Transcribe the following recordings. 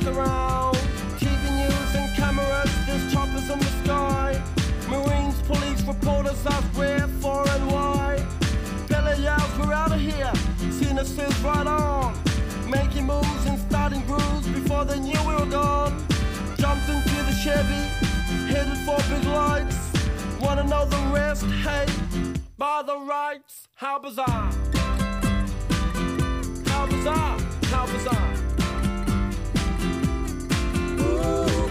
around. TV news and cameras, there's choppers in the sky. Marines, police, reporters ask where, for and why. Billy yells, we're out of here. Cena says right on. Making moves and starting grooves before they knew we were gone. Jumped into the Chevy, headed for big lights. Wanna know the rest? Hey, by the rights, how bizarre. How bizarre, how bizarre. Ooh,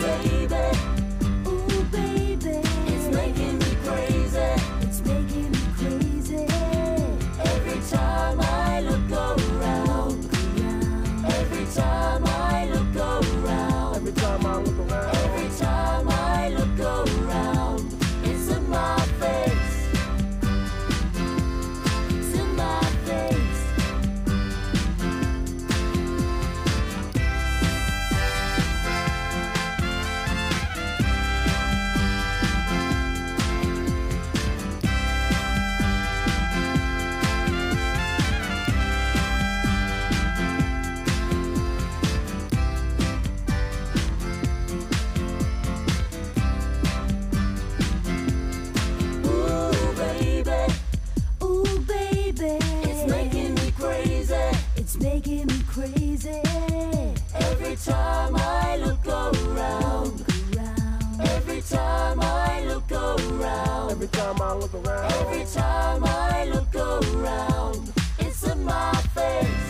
baby, it's making me crazy. It's making me crazy. Every time I look around. Every time I look around. Every time I look around. Every time I look around. It's in my face. It's in my face. Making me crazy. Every time I look around. Every time I look around. Every time I look around. Every time I look around. It's in my face.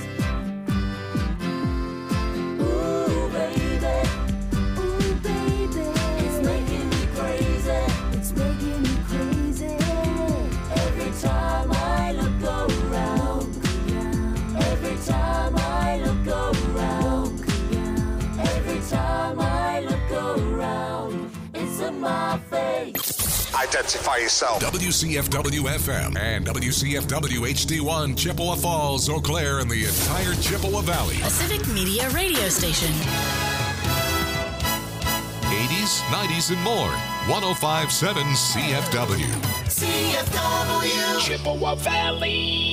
Ooh, baby. Ooh, baby. It's making me crazy. It's making me crazy. Every time I look around. Every time I look around. Every time I look around. It's in my face. Identify yourself. WCFW-FM and WCFW-HD1, Chippewa Falls, Eau Claire, and the entire Chippewa Valley. A civic media radio station. 80s, 90s, and more. 105.7 CFW. CFW. Chippewa Valley.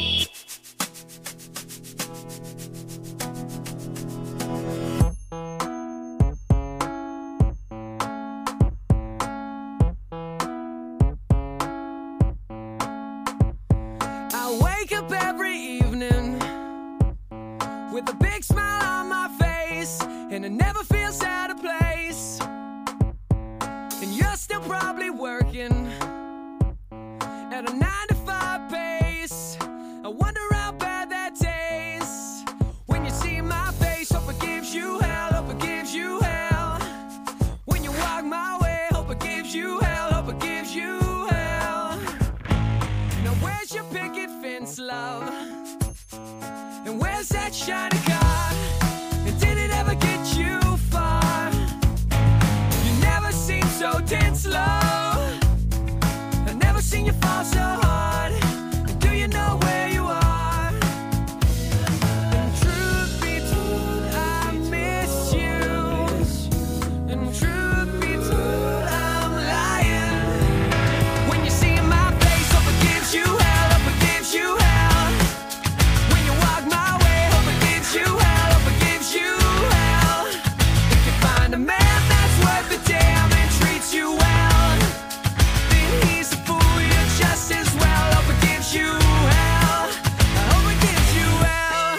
With a big smile on my face, and it never feels out of place. And you're still probably working at a 9-to-5 pace. I wonder how bad that tastes when you see my face. Hope it gives you hell, hope it gives you hell. When you walk my way, hope it gives you hell, hope it gives you hell. Now where's your picket fence, love? And where's that shiny car? And did it ever get you far? You never seem so tense, love. I've never seen you fall so hard. And do you know where you are? And truth be told, I miss you. And truth be told, I'm lying. When you see my face, hope it gives you hell, hope it gives you hell. When you walk my way, hope it gives you hell, hope it gives you hell. If you find a man that's worth the damn and treats you well, then he's a fool, you're just as well. Hope it gives you hell, I hope it gives you hell.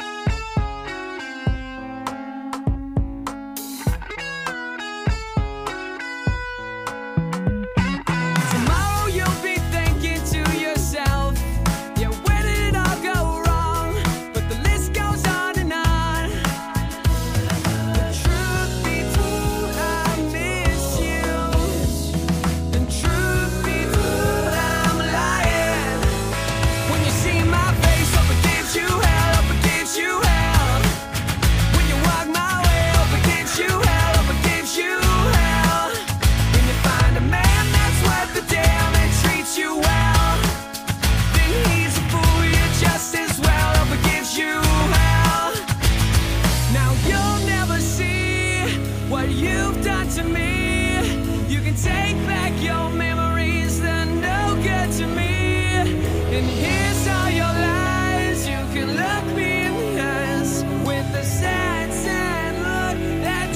Tomorrow you'll be thinking to yourself, yeah, where did it all go wrong? But the list goes on and on. The truth be told, I miss you. And truth be told, I'm lying. When you see my face, hope it gives you hell, hope it gives you hell. When you walk my way, hope it gives you hell, hope it gives you hell. When you find a man that's worth the damn and treats you well, then he's a fool, you're just as well. Hope it gives you hell. Now you'll never see what you've done to me. You can take back your memories, they're no good to me. And here's all your lies. You can look me in the eyes with the sad, sad look that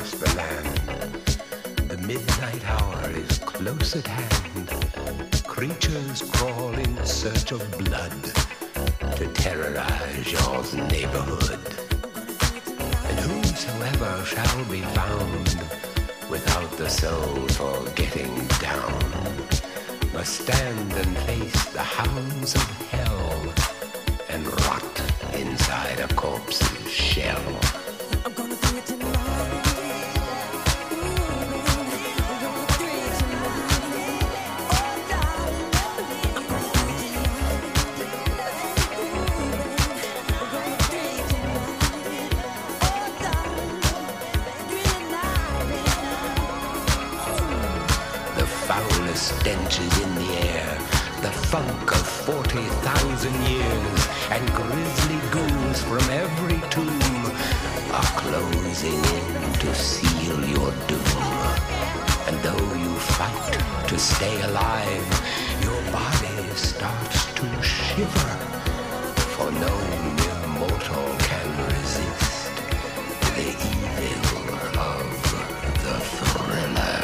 across the land. The midnight hour is close at hand. Creatures crawl in search of blood to terrorize your neighborhood. And whosoever shall be found without the soul for getting down must stand and face the hounds of hell and rot inside a corpse's shell. I'm gonna do it tonight. Stench is in the air, the funk of 40,000 years, and grisly ghouls from every tomb are closing in to seal your doom. And though you fight to stay alive, your body starts to shiver, for no mere mortal can resist the evil of the thriller.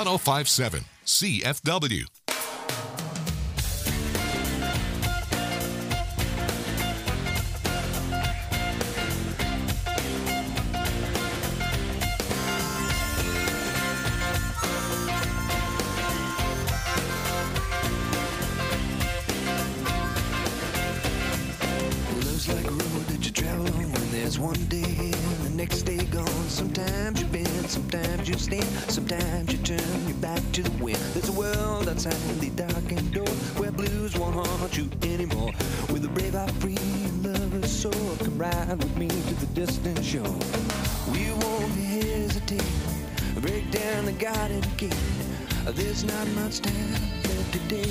1057 CFW. Love's like a road that you travel on when there's one day and the next day gone. Sometimes you bend, sometimes you stand, sometimes you turn your back to the wind. There's a world outside the darkened door where blues won't haunt you anymore. With a brave heart free and lover's soul, come ride with me to the distant shore. We won't hesitate, break down the garden gate. There's not much time left today.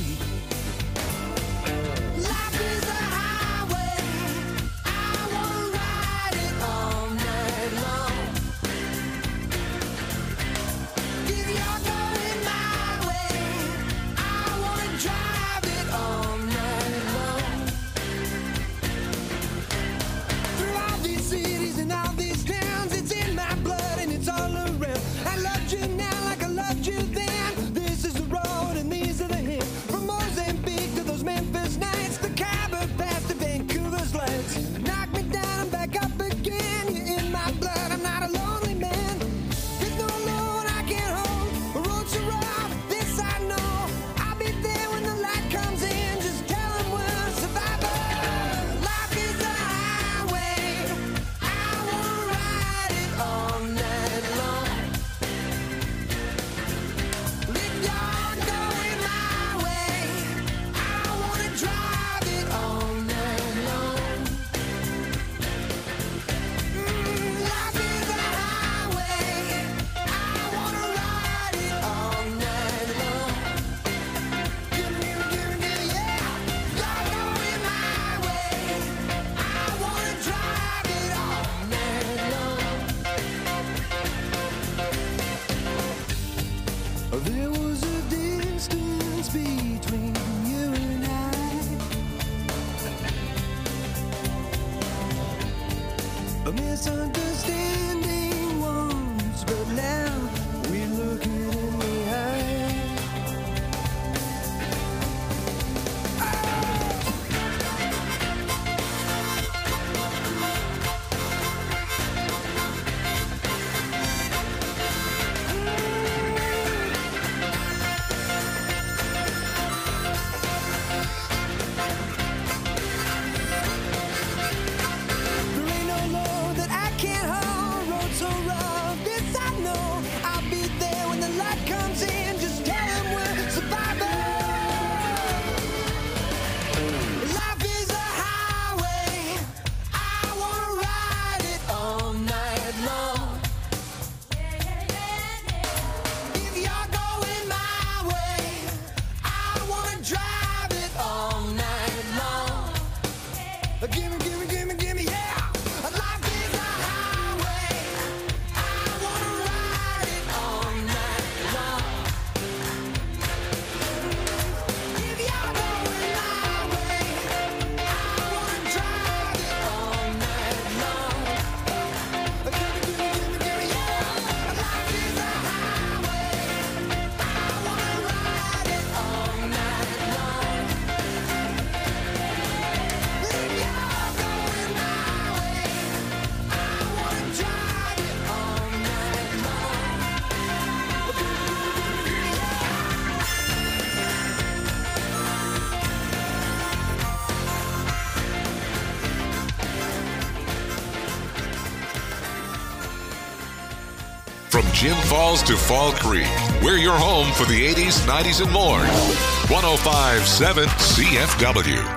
Life is a highway, I wanna ride it all night long. If you're going my way, I wanna drive it all night long. Through all these cities and all these towns, it's in my blood and it's all around. I loved you now like I loved you then. This is the road and these are the hills. From Mozambique to those Memphis nights, the Khyber Pass to Vancouver's lights. Knock me down and back up again. You're in my blood, I'm not a lonely man. There's no load I can't hold. The road's so rough, this I know. I'll be there when the light comes in. Just tell them we're survivors. Life is a highway, I wanna ride it all night long. If you're going my way, I wanna drive it all night long. Life is a highway, I wanna ride it all night long. Give me, yeah. You're going my way, I wanna drive it all night long. There was a distance between you and I, a misunderstanding once, but now we're looking in the eye. There ain't no load that I can't hold. Road so rough, this I know. I'll be there when the light comes in. Just tell them we're survivors. Life is a highway, I wanna ride it all night long. If you're going my way, I wanna drive it all night long. Gimme, yeah. Life is a highway, I wanna ride it all night long. If you're going my way, I wanna drive it all night long. Gimme, yeah. Life is a highway, I wanna ride it all night long. If you're going my way, I wanna drive it all night long. From Gin Falls to Fall Creek, we're your home for the 80s, 90s, and more. 1057 CFW.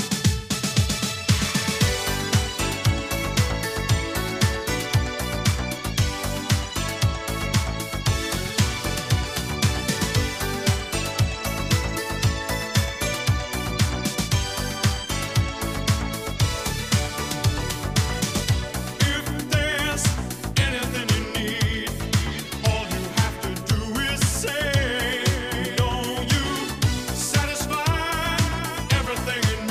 If there's anything you need, all you have to do is say, don't you satisfy everything you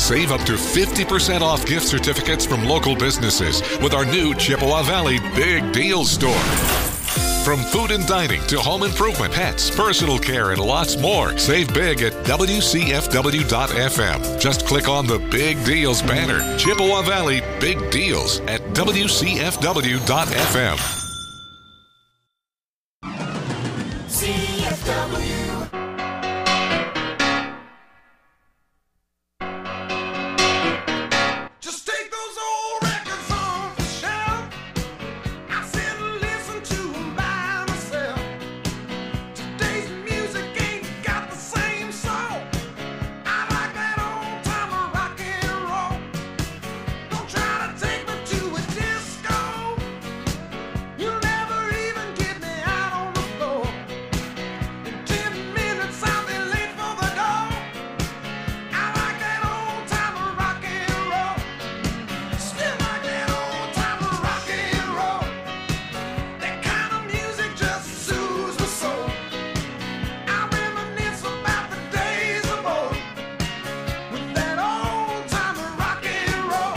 Save up to 50% off gift certificates from local businesses with our new Chippewa Valley Big Deals store. From food and dining to home improvement, pets, personal care, and lots more. Save big at WCFW.FM. Just click on the Big Deals banner. Chippewa Valley Big Deals at WCFW.FM. CFW. Just take those old records off the shelf. I sit and listen to them by myself. Today's music ain't got the same soul. I like that old time of rock and roll. Don't try to take me to a disco. You'll never even get me out on the floor. In 10 minutes I'll be late for the door. I like that old time of rock and roll. Still like that old time of rock and roll. That kind of music just soothes my soul. I reminisce about the days of old with that old time of rock and roll.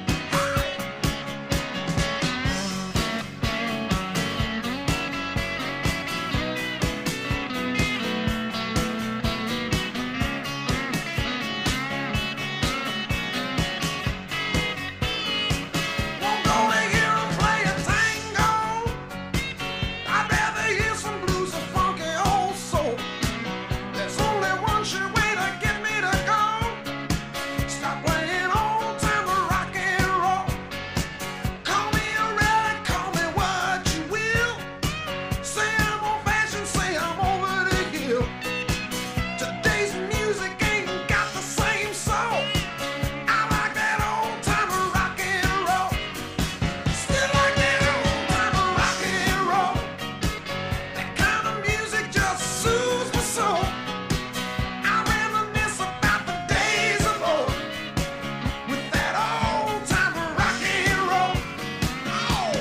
Won't go to hear 'em play a tango. I'd rather hear some blues or funky old soul. There's only one sure way to get me to go. Stop playing old time of rock and roll. Call me a relic, call me what you will. Say I'm old fashioned, say I'm over the hill. Today's music ain't got the same soul. I like that old time of rock and roll. Still like that old time of rock and roll. That kind of music just soothes my soul. I reminisce about the days of old with that old time of rock and roll. Oh.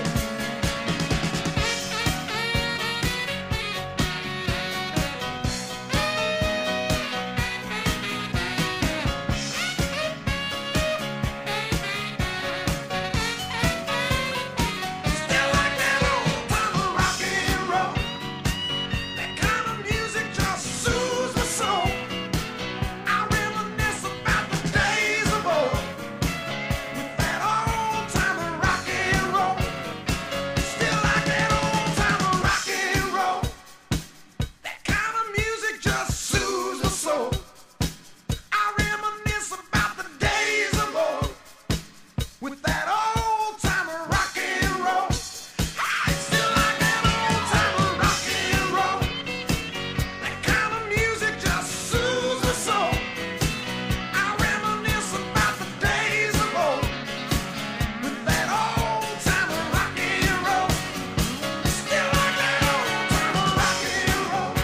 Still like that old time of rock and roll. That kind of music just soothes my soul. I reminisce about the days of old with that old time of rock and roll. Still like that old time of rock and roll. That kind of music just soothes my soul. I reminisce about the days of old with that old time of rock and roll. Still like that old time of rock and roll. That kind of music just soothes my soul. I reminisce about the days of old with that old time of rock and roll. Still like that old time of rock and roll.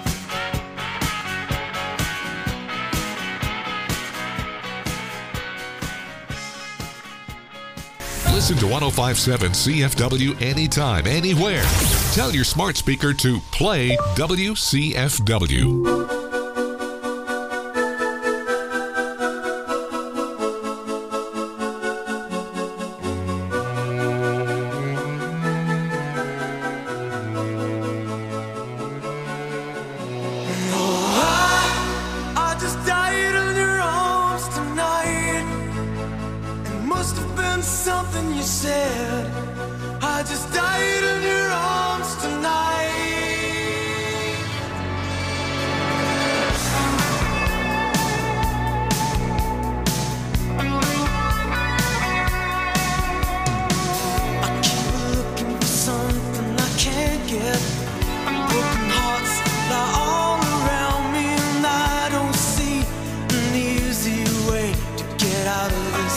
Listen to 1057 CFW anytime, anywhere. Tell your smart speaker to play WCFW. I just died in your arms tonight. It must have been something you said. I just died in your arms tonight. I keep looking for something I can't get. Broken hearts lie all around me, and I don't see an easy way to get out of this.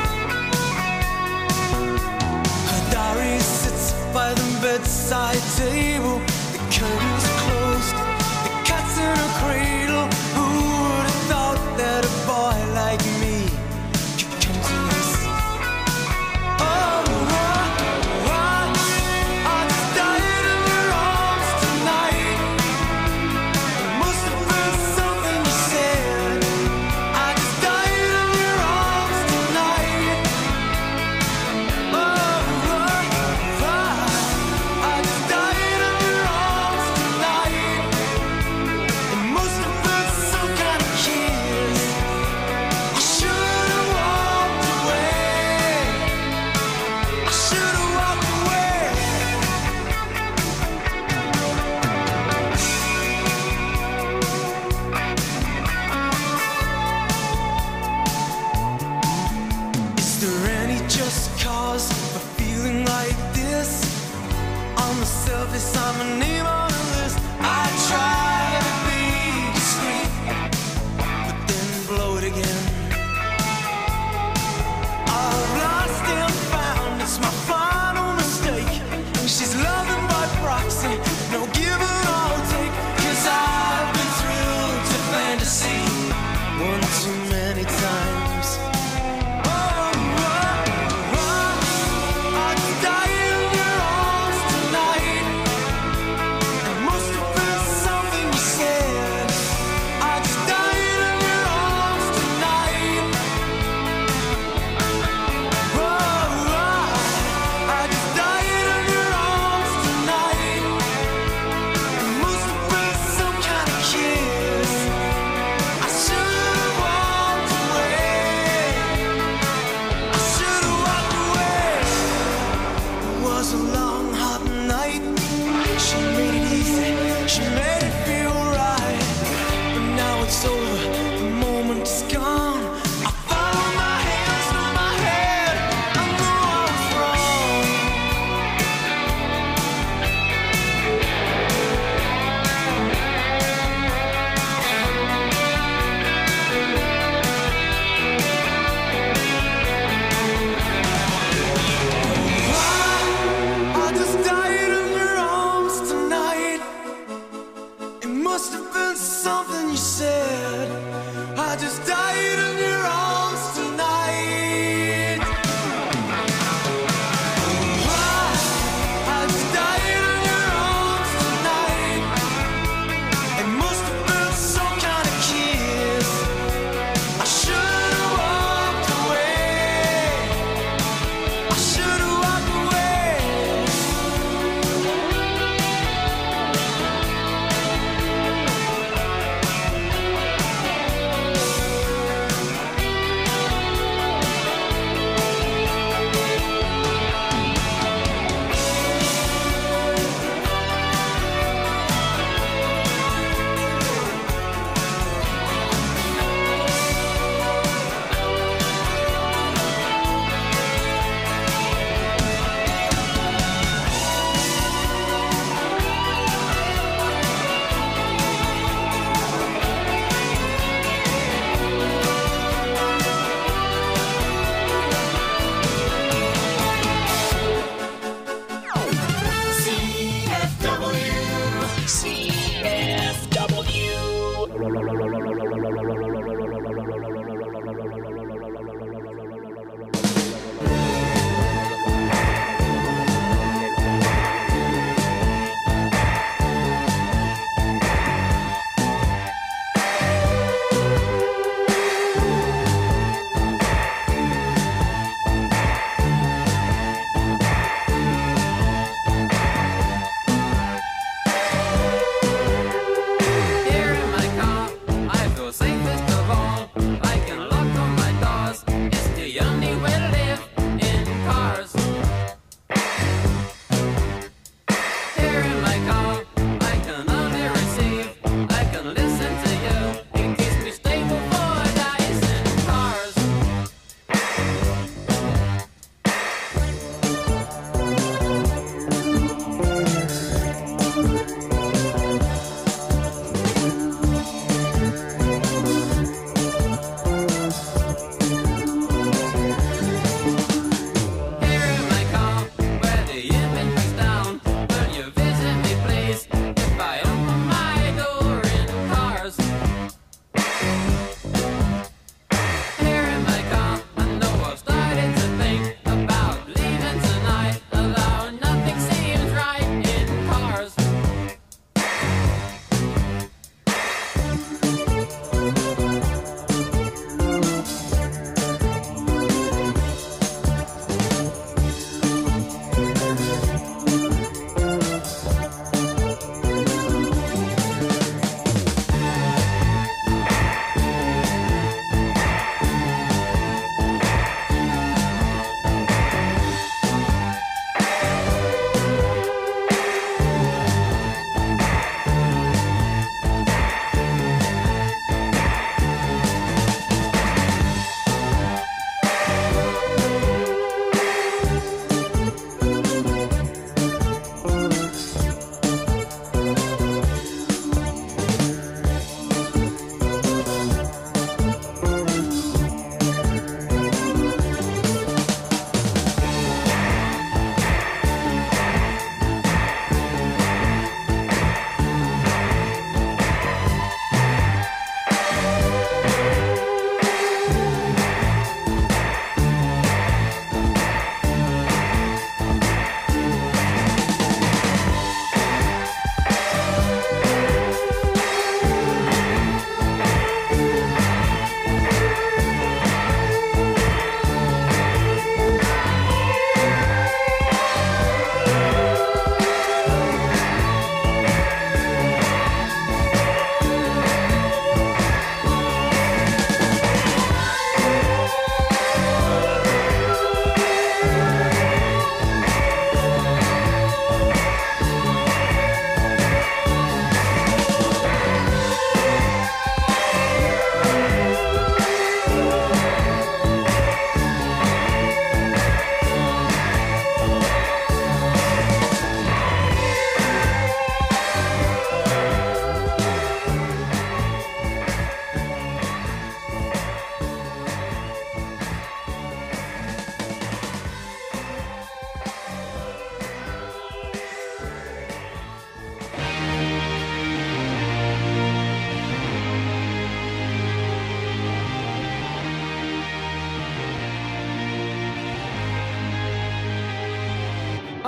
Her diary sits by the bedside table. The curtains closed, the cat's in a cradle. Who would have thought that a boy like me could come to this? I just died in your arms tonight. It must have been something you said. I just died in your love is on my name on the list. I try to be discreet, but then blow it again. I've lost and found, it's my final mistake. She's loving by proxy, no give and all take. 'Cause I've been thrilled to fantasy one too many times. I'd die in your arms tonight.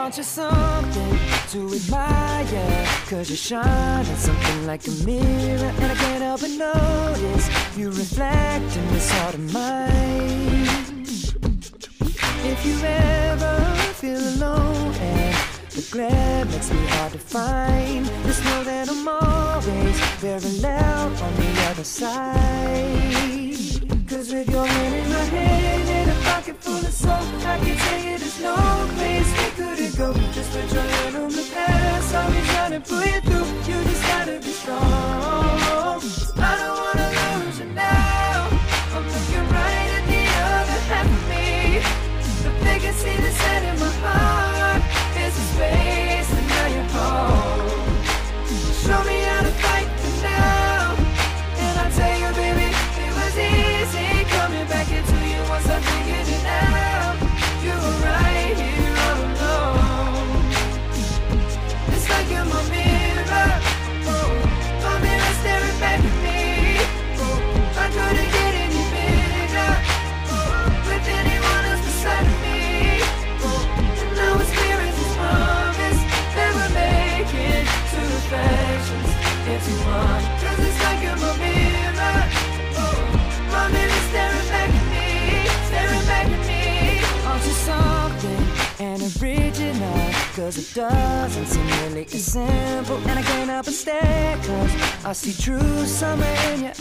Aren't you something to admire? Cause you shine at something like a mirror, and I can't help but notice you reflect in this heart of mine. If you ever feel alone and the glare makes me hard to find, just know that I'm always very loud on the other side. Cause with your hand in my hand and a pocket full of soul, I can tell you there's no place we couldn't go. Just put your hand on the past, I'll be trying to pull you through. You just gotta be strong. I don't wanna lose you now. I'm looking right at the other half of me. The biggest see the set in my heart is a space, and now you're home. Show me how to fight for now, and I'll tell you, baby, it was easy coming back into you once I figured it out. You were right here all alone. It's like you're my mirror, my mirror staring back at me. I couldn't get any bigger with anyone else beside me. And now it's clear as this promise that we're making two reflections into one. Cause it's like you're my mirror, my mirror staring back at me, staring back at me. Aren't you something and original? Cause it doesn't seem really as simple, and I can't help but stare, cause I see true summer in your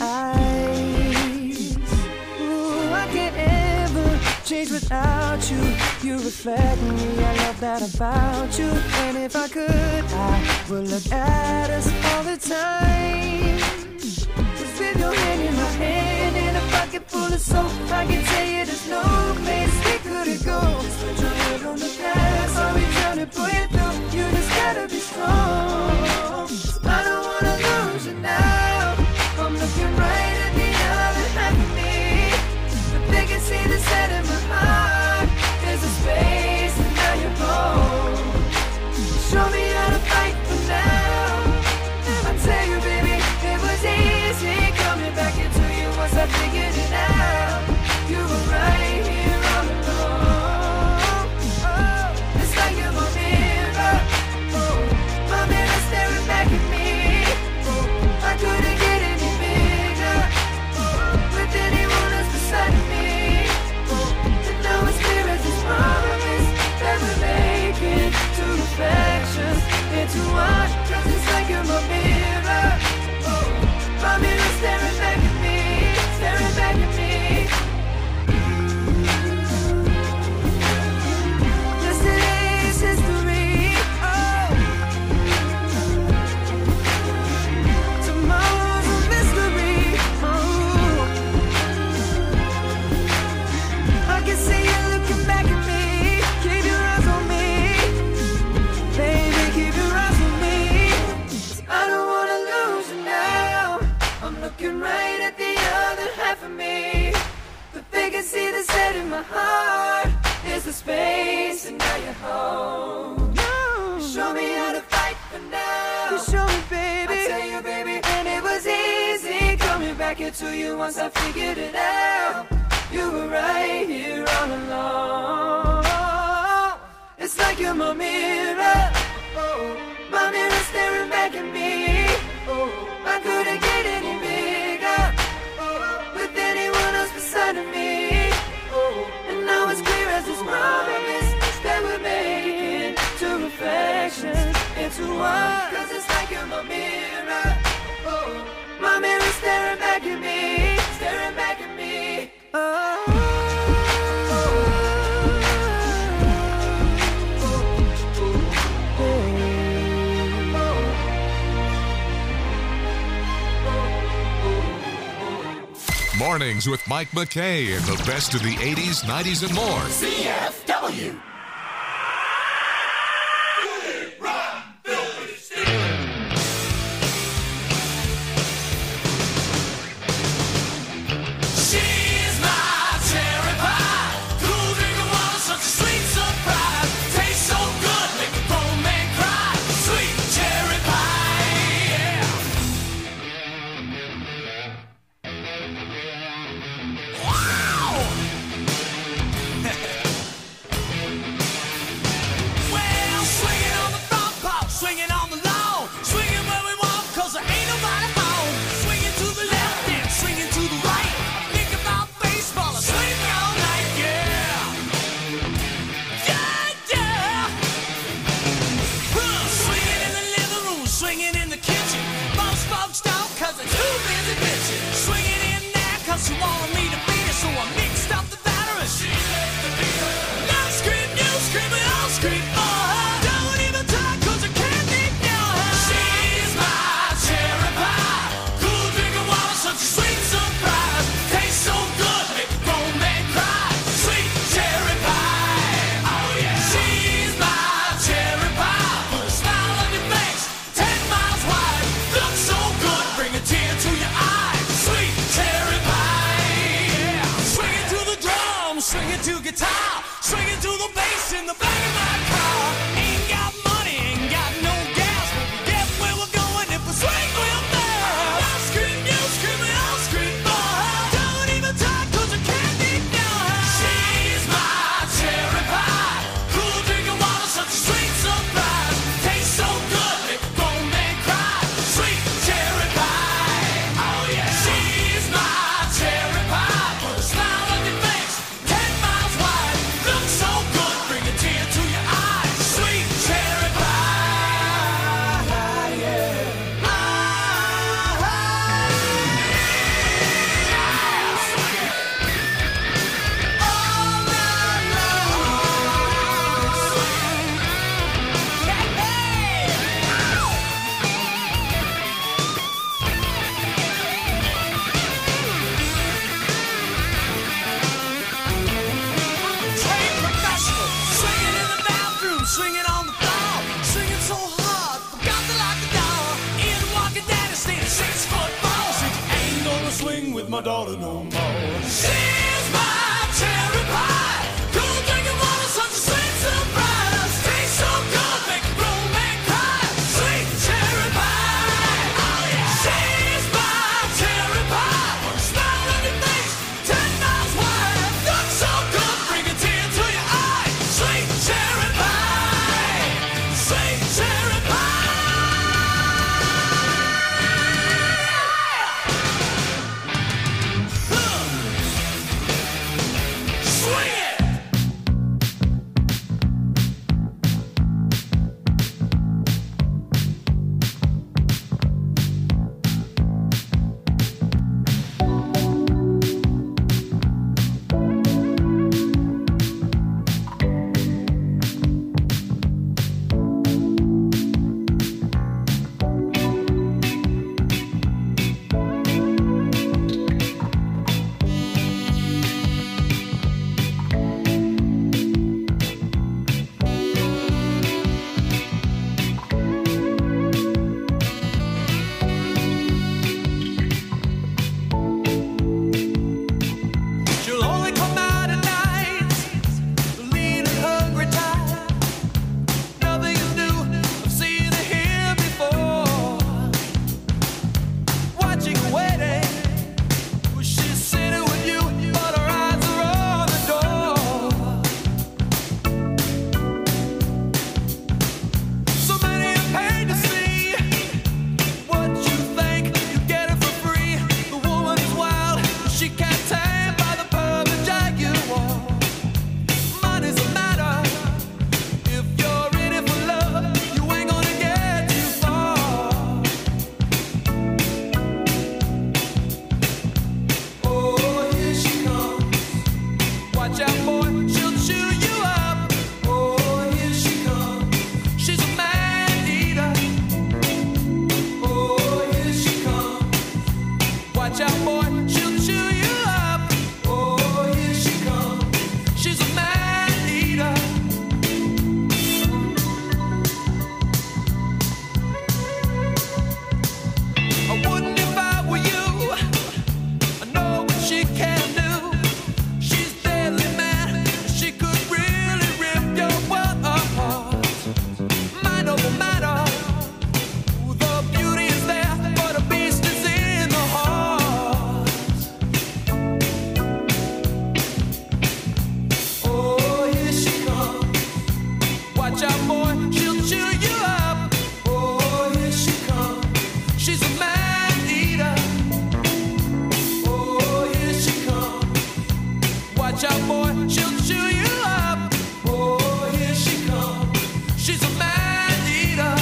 eyes. Ooh, I can't ever change without you. You reflect me, I love that about you. And if I could, I would look at us all the time. Cause with your hand in my hand and a pocket full of soap, I can tell you there's no place we couldn't go. Just put your head on the past, I'll be trying to pull you through. You just gotta be strong. I don't wanna lose you now. I'm looking right at the other half of me. The biggest see the set in my heart is a space, and now you're home. Show me how to fight for now. I tell you, baby, it was easy coming back into you once I figured it out. You were right here all along. Oh, it's like you're my mirror, my mirror staring back at me. I couldn't get any bigger with anyone else beside me. And now it's clear as this promise that we're making two reflections into one. Cause it's like you're my mirror, my mirror staring back at me, staring back at me. Yesterday's history, oh. Tomorrow's a mystery, oh. I can see you looking back at me. Keep your eyes on me, baby, keep your eyes on me. 'Cause I don't wanna lose you now. I'm looking right at the other half of me. The vacancy that's set in my heart is the space, and now you're home. You show me how to fight for now. You show me, baby. I tell you, baby, and it was easy coming back into you once I figured it out. You were right here all along. It's like you're my mirror, my mirror staring back at me. I couldn't get any bigger with anyone else beside of me. And now it's clear as this promise that we're making two reflections into one. Cause it's like you're my mirror, my mirror staring back at me, staring back at me. Mornings with Mike McKay and the best of the 80s, 90s, and more. CFW. She's my cherry pie. Cool drinking water, such a sweet surprise. Tastes so good, make a grown man cry. Sweet cherry pie, yeah. Wow. swinging to guitar, swinging to the bass in the back of my car. Ain't got money, ain't got no gas, but we get where we're going if we swing real fast. I scream, you scream, and I'll scream for her. Don't even talk 'cause I can't ignore her. She's my cherry pie, cool drinking water, such a sweet surprise. Tastes so good, make a grown man cry. Sweet cherry pie, oh yeah. She's my cherry pie, put a smile on your face, 10 miles wide. Looks so good, bring a tear to your eye. Sweet cherry pie, yeah. All night long. Trained professional, swinging in the bathroom, swinging on the floor, swinging so hard, forgot to lock the door. In walking daddy, staying 6'4". Said you ain't gonna swing with my daughter no more. She's my cherry pie, cool drinking water, such a sweet surprise. Tastes so good, make a grown man cry. Sweet cherry pie, oh yeah. She's my cherry pie, put a smile on your face, 10 miles wide. Looks so good, bring a tear to your eye. Sweet cherry pie, sweet cherry pie. Swing it. She'll only come out at night, lean and hungry tired. Nothing is new, I've seen her here before. Watching her waiting, she's sitting with you, but her eyes are on the door. So many are paid to see what you think, you get it for free. The woman is wild, she can't tame by the perfect jaguar. Money's a matter, if you're in it for love, you ain't gonna get too far. Oh, here she comes. Watch out, boy, she'll chew you up. Oh, here she comes. She's a man eater. Oh, here she comes. Watch out, boy, she'll chew you up. Oh, here she comes. She's a man eater. I wouldn't if I were you. I know what she can do. She's deadly mad. She could really rip your world apart. Mind over matter. The beauty is there, but the beast is in the heart. Oh, here she comes. Watch out, boy, she'll chew you up. Oh, here she comes. She's a man eater. Oh, here she comes. Watch out, boy, she'll chew you up. Oh, here she comes. She's a man eater.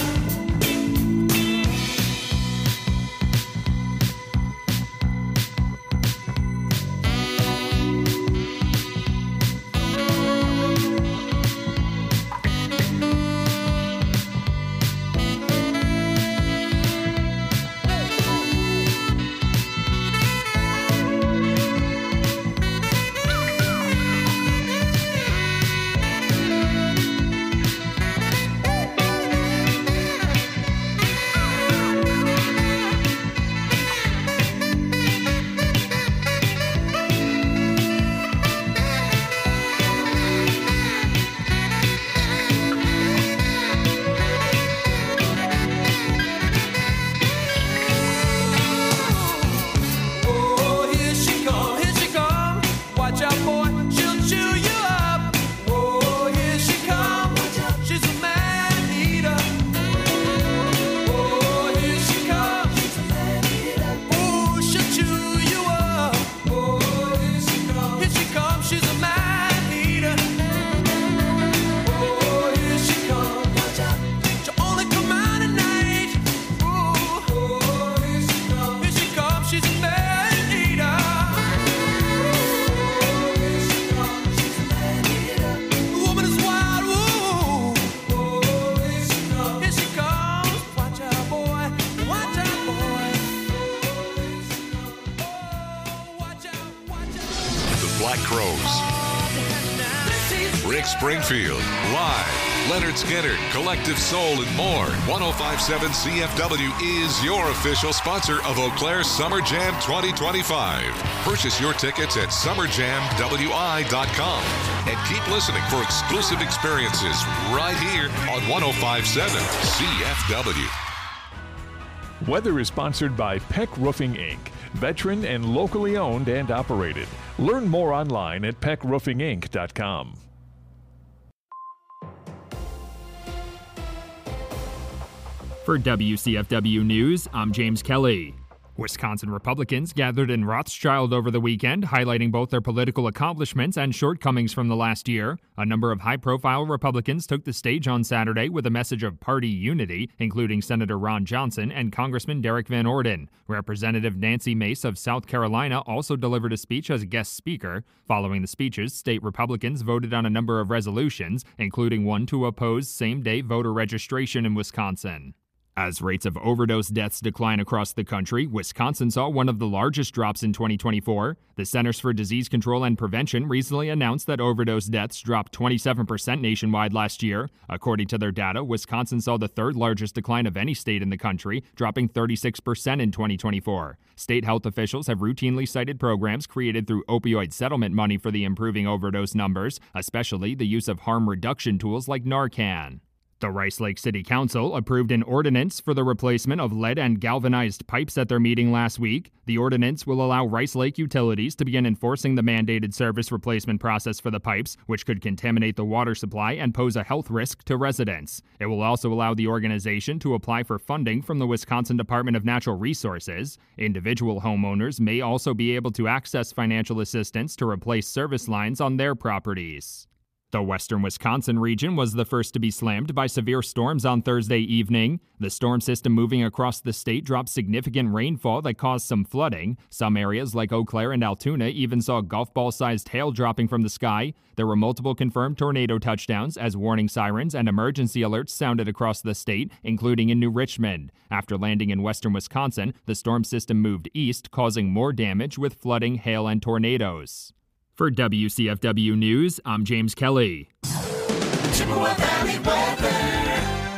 Rick Springfield. Live, Leonard Skinner, Collective Soul, and more. 105.7 CFW is your official sponsor of Eau Claire Summer Jam 2025. Purchase your tickets at summerjamwi.com and keep listening for exclusive experiences right here on 105.7 CFW. Weather is sponsored by Peck Roofing, Inc., veteran and locally owned and operated. Learn more online at peckroofinginc.com. For WCFW News, I'm James Kelly. Wisconsin Republicans gathered in Rothschild over the weekend, highlighting both their political accomplishments and shortcomings from the last year. A number of high-profile Republicans took the stage on Saturday with a message of party unity, including Senator Ron Johnson and Congressman Derek Van Orden. Representative Nancy Mace of South Carolina also delivered a speech as a guest speaker. Following the speeches, state Republicans voted on a number of resolutions, including one to oppose same-day voter registration in Wisconsin. As rates of overdose deaths decline across the country, Wisconsin saw one of the largest drops in 2024. The Centers for Disease Control and Prevention recently announced that overdose deaths dropped 27% nationwide last year. According to their data, Wisconsin saw the third largest decline of any state in the country, dropping 36% in 2024. State health officials have routinely cited programs created through opioid settlement money for the improving overdose numbers, especially the use of harm reduction tools like Narcan. The Rice Lake City Council approved an ordinance for the replacement of lead and galvanized pipes at their meeting last week. The ordinance will allow Rice Lake Utilities to begin enforcing the mandated service replacement process for the pipes, which could contaminate the water supply and pose a health risk to residents. It will also allow the organization to apply for funding from the Wisconsin Department of Natural Resources. Individual homeowners may also be able to access financial assistance to replace service lines on their properties. The western Wisconsin region was the first to be slammed by severe storms on Thursday evening. The storm system moving across the state dropped significant rainfall that caused some flooding. Some areas like Eau Claire and Altoona even saw golf ball-sized hail dropping from the sky. There were multiple confirmed tornado touchdowns as warning sirens and emergency alerts sounded across the state, including in New Richmond. After landing in western Wisconsin, the storm system moved east, causing more damage with flooding, hail, and tornadoes. For WCFW News, I'm James Kelly. Chippewa Valley weather.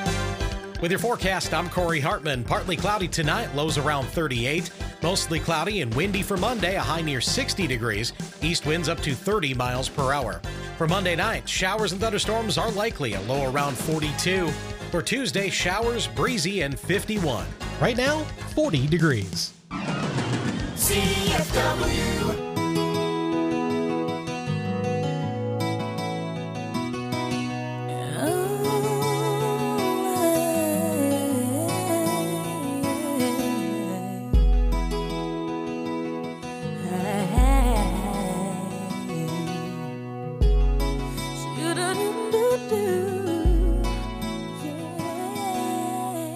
With your forecast, I'm Corey Hartman. Partly cloudy tonight, lows around 38. Mostly cloudy and windy for Monday, a high near 60 degrees. East winds up to 30 miles per hour. For Monday night, showers and thunderstorms are likely, a low around 42. For Tuesday, showers, breezy, and 51. Right now, 40 degrees. CFW.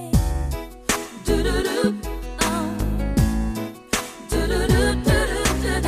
Do do do, do do do do.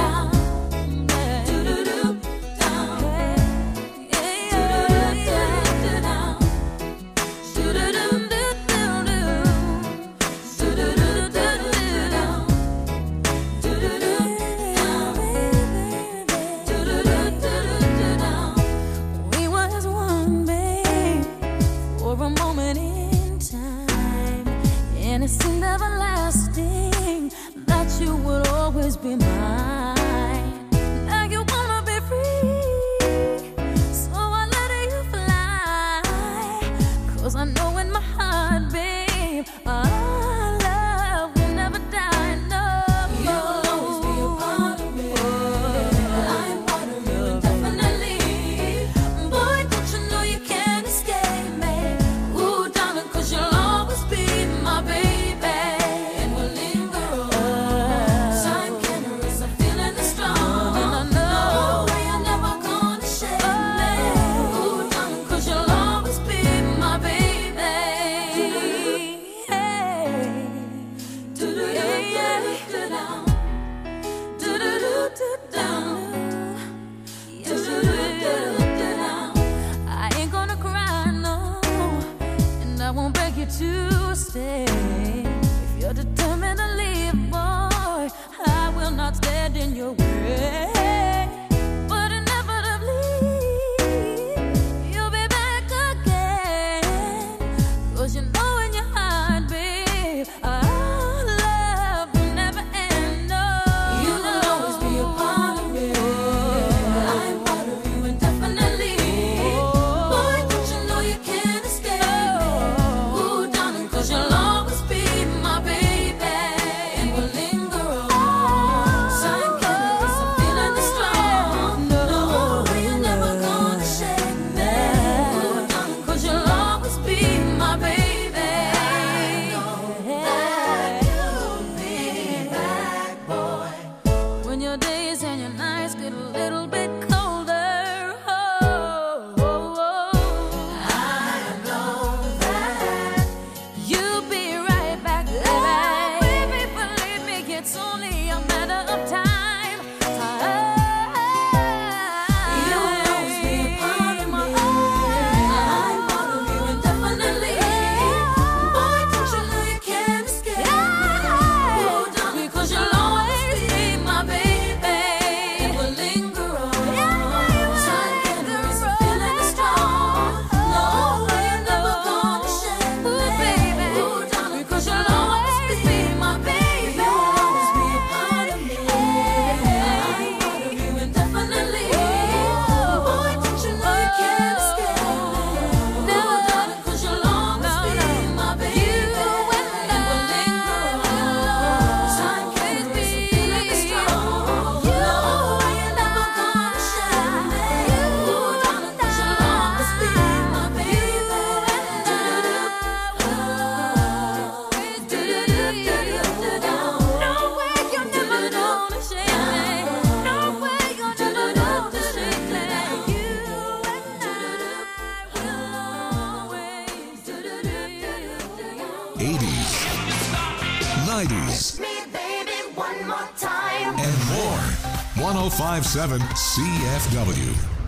90s, Me, baby, one more time. and more. 105.7 CFW.